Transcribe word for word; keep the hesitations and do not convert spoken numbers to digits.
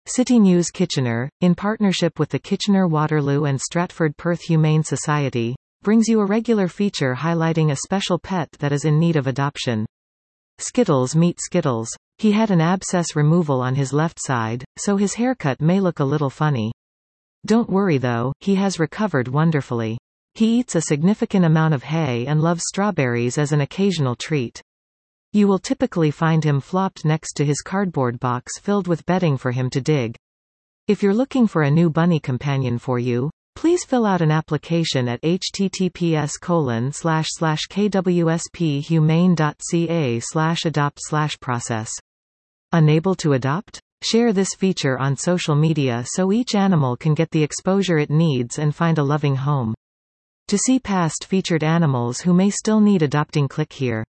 City News Kitchener, in partnership with the Kitchener Waterloo and Stratford Perth Humane Society, brings you a regular feature highlighting a special pet that is in need of adoption. Skittles meet Skittles. He had an abscess removal on his left side, so his haircut may look a little funny. Don't worry though, he has recovered wonderfully. He eats a significant amount of hay and loves strawberries as an occasional treat. You will typically find him flopped next to his cardboard box filled with bedding for him to dig. If you're looking for a new bunny companion for you, please fill out an application at https colon slash slash kwsphumane.ca slash adopt slash process. Unable to adopt? Share this feature on social media so each animal can get the exposure it needs and find a loving home. To see past featured animals who may still need adopting, click here.